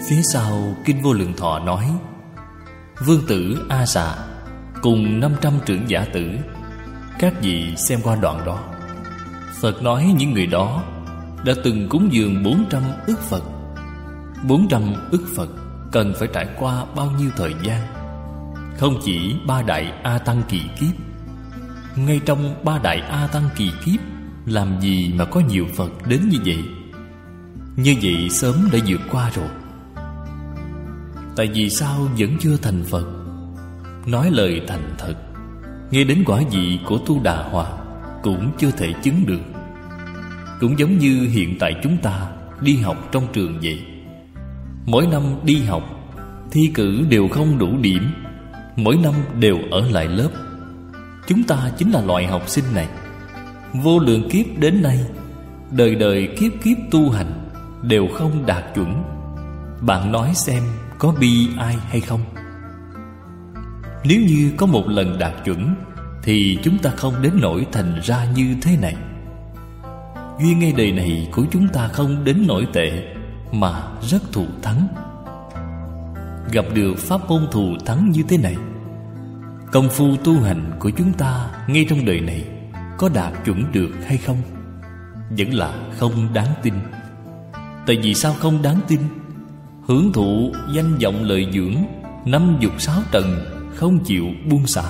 Phía sau Kinh Vô Lượng Thọ nói: Vương tử A Xà cùng 500 trưởng giả tử, các vị xem qua đoạn đó. Phật nói những người đó đã từng cúng dường 400 ức Phật. 400 ức Phật cần phải trải qua bao nhiêu thời gian? Không chỉ 3 đại A Tăng kỳ kiếp. Ngay trong 3 đại A Tăng kỳ kiếp, làm gì mà có nhiều Phật đến như vậy? Như vậy sớm đã vượt qua rồi. Tại vì sao vẫn chưa thành Phật? Nói lời thành thật, nghe đến quả vị của Tu Đà Hoàng cũng chưa thể chứng được. Cũng giống như hiện tại chúng ta đi học trong trường vậy. Mỗi năm đi học, thi cử đều không đủ điểm, mỗi năm đều ở lại lớp. Chúng ta chính là loại học sinh này. Vô lượng kiếp đến nay, đời đời kiếp kiếp tu hành đều không đạt chuẩn. Bạn nói xem có bi ai hay không? Nếu như có một lần đạt chuẩn thì chúng ta không đến nỗi thành ra như thế này. Duyên ngay đời này của chúng ta không đến nỗi tệ, mà rất thù thắng. Gặp được pháp môn thù thắng như thế này, công phu tu hành của chúng ta ngay trong đời này có đạt chuẩn được hay không? Vẫn là không đáng tin. Tại vì sao không đáng tin? Hưởng thụ danh vọng lợi dưỡng, 5 dục 6 trần, không chịu buông xả.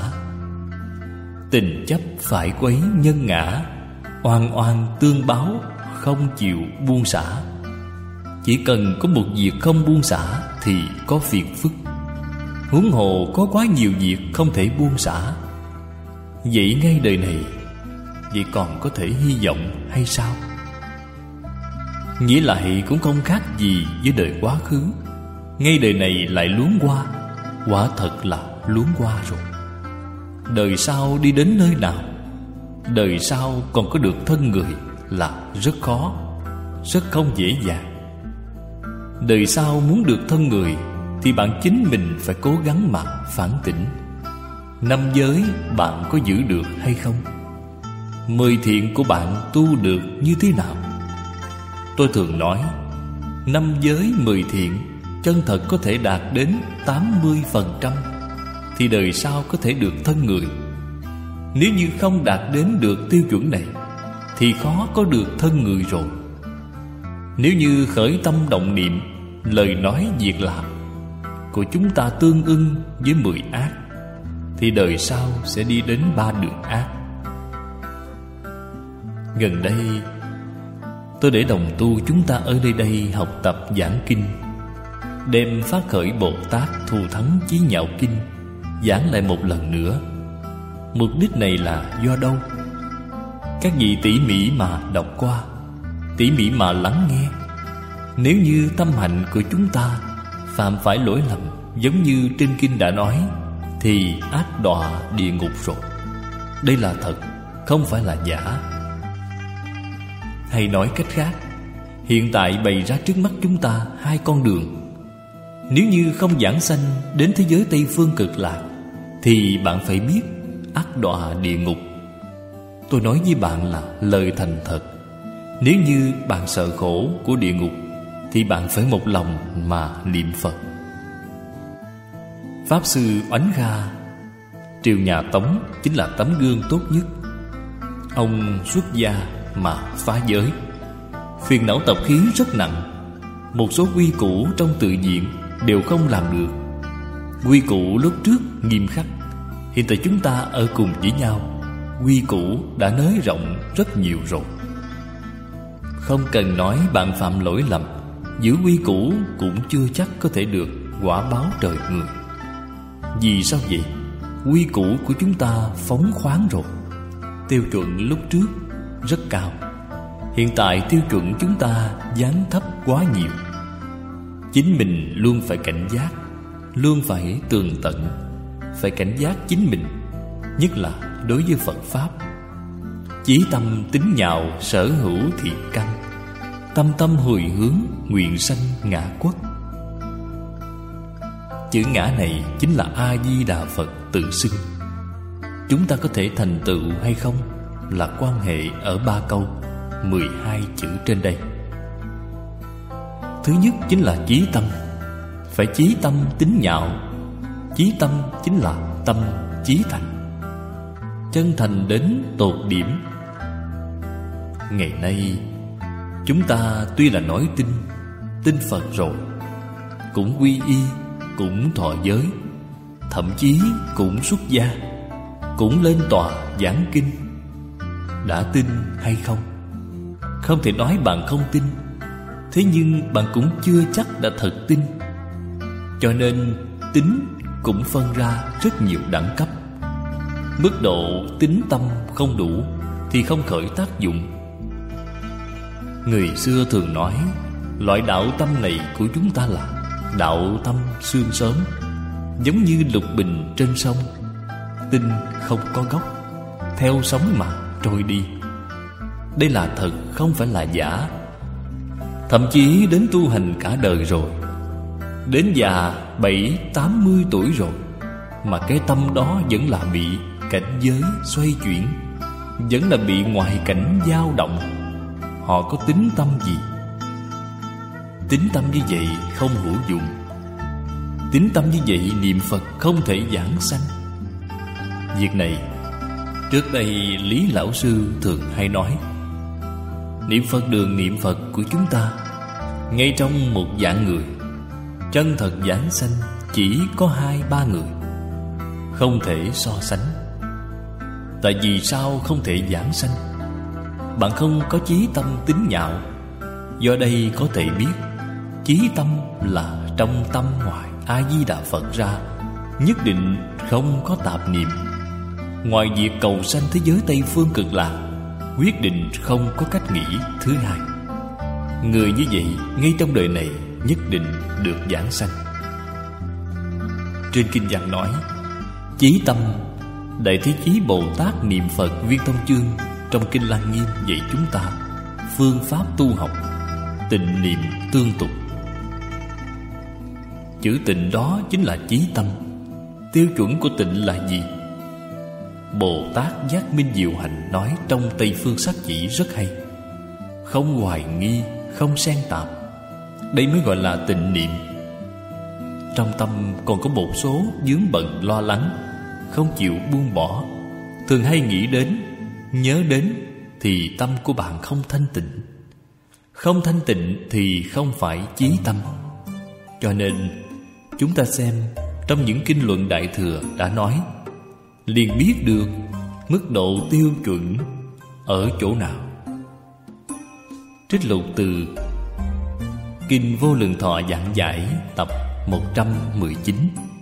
Tình chấp phải quấy nhân ngã, oan oan tương báo, không chịu buông xả. Chỉ cần có một việc không buông xả thì có phiền phức. Huống hồ có quá nhiều việc không thể buông xả. Vậy ngay đời này, vậy còn có thể hy vọng hay sao? Nghĩ lại cũng không khác gì với đời quá khứ. Ngay đời này lại luống qua, quả thật là luống qua rồi. Đời sau đi đến nơi nào? Đời sau còn có được thân người là rất khó, rất không dễ dàng. Đời sau muốn được thân người thì bạn chính mình phải cố gắng mà phản tỉnh. 5 giới bạn có giữ được hay không? 10 thiện của bạn tu được như thế nào? Tôi thường nói 5 giới 10 thiện chân thật có thể đạt đến 80% thì đời sau có thể được thân người. Nếu như không đạt đến được tiêu chuẩn này thì khó có được thân người rồi. Nếu như khởi tâm động niệm, lời nói việc làm của chúng ta tương ưng với 10 ác thì đời sau sẽ đi đến 3 đường ác. Gần đây tôi để đồng tu chúng ta ở nơi đây học tập giảng kinh, đem Phát Khởi Bồ Tát Thù Thắng Chí Nhạo Kinh giảng lại một lần nữa. Mục đích này là do đâu? Các vị tỉ mỉ mà đọc qua, tỉ mỉ mà lắng nghe. Nếu như tâm hạnh của chúng ta phạm phải lỗi lầm giống như trên kinh đã nói thì ác đọa địa ngục rồi. Đây là thật, không phải là giả. Hay nói cách khác, hiện tại bày ra trước mắt chúng ta 2 con đường. Nếu như không giảng sanh đến thế giới Tây Phương Cực Lạc thì bạn phải biết ác đọa địa ngục. Tôi nói với bạn là lời thành thật. Nếu như bạn sợ khổ của địa ngục thì bạn phải một lòng mà niệm Phật. Pháp Sư Oánh Kha, triều nhà Tống, chính là tấm gương tốt nhất. Ông xuất gia mà phá giới, phiền não tập khí rất nặng. Một số quy củ trong tự viện đều không làm được. Quy củ lúc trước nghiêm khắc, hiện tại chúng ta ở cùng với nhau, quy củ đã nới rộng rất nhiều rồi. Không cần nói bạn phạm lỗi lầm, giữ quy củ cũng chưa chắc có thể được quả báo trời người. Vì sao vậy? Quy củ của chúng ta phóng khoáng rồi. Tiêu chuẩn lúc trước rất cao, hiện tại tiêu chuẩn chúng ta giáng thấp quá nhiều. Chính mình luôn phải cảnh giác, luôn phải tường tận, phải cảnh giác chính mình, nhất là đối với Phật Pháp. Chí tâm tín nhạo sở hữu thiện căn, tâm tâm hồi hướng nguyện sanh ngã quốc. Chữ ngã này chính là A-di-đà Phật tự xưng. Chúng ta có thể thành tựu hay không là quan hệ ở 3 câu 12 chữ trên đây. Thứ nhất chính là chí tâm. phải chí tâm tín nhạo. Chí tâm chính là tâm chí thành, chân thành đến tột điểm. Ngày nay chúng ta tuy là nói tin Phật rồi, cũng quy y, cũng thọ giới, thậm chí cũng xuất gia, cũng lên tòa giảng kinh. Đã tin hay không? Không thể nói bạn không tin, thế nhưng bạn cũng chưa chắc đã thật tin. Cho nên tín cũng phân ra rất nhiều đẳng cấp. Mức độ tín tâm không đủ thì không khởi tác dụng. Người xưa thường nói loại đạo tâm này của chúng ta là đạo tâm sương sớm, giống như lục bình trên sông, tinh không có gốc, theo sóng mà trôi đi. Đây là thật, không phải là giả. Thậm chí đến tu hành cả đời rồi, đến già 70-80 tuổi rồi, mà cái tâm đó vẫn là bị cảnh giới xoay chuyển, vẫn là bị ngoại cảnh dao động. Họ có tín tâm gì? Tín tâm như vậy không hữu dụng. Tín tâm như vậy niệm Phật không thể giảng sanh. Việc này trước đây Lý Lão Sư thường hay nói. Niệm Phật đường niệm Phật của chúng ta, ngay trong một vạn người, chân thật giảng sanh chỉ có 2-3 người, không thể so sánh. Tại vì sao không thể giảng sanh? Bạn không có chí tâm tín nhạo. Do đây có thể biết, chí tâm là trong tâm ngoài A-di-đà Phật ra, nhất định không có tạp niệm. Ngoài việc cầu sanh thế giới Tây Phương Cực Lạc, quyết định không có cách nghĩ thứ hai. Người như vậy ngay trong đời này nhất định được giảng sanh. Trên kinh văn nói, chí tâm, Đại Thế Chí Bồ Tát niệm Phật Viên Thông Chương trong kinh Lăng Nghiêm dạy chúng ta phương pháp tu học tịnh niệm tương tục. Chữ tịnh đó chính là chí tâm. Tiêu chuẩn của tịnh là gì? Bồ Tát Giác Minh Diệu Hạnh nói trong Tây Phương Sát Chỉ rất hay: không hoài nghi, không xen tạp. Đây mới gọi là tịnh niệm. Trong tâm còn có một số vướng bận lo lắng, không chịu buông bỏ, thường hay nghĩ đến, nhớ đến, thì tâm của bạn không thanh tịnh. Không thanh tịnh thì không phải chí tâm. Cho nên chúng ta xem trong những kinh luận Đại Thừa đã nói, liền biết được mức độ tiêu chuẩn ở chỗ nào. Trích lục từ Kinh Vô Lượng Thọ giảng giải tập 119.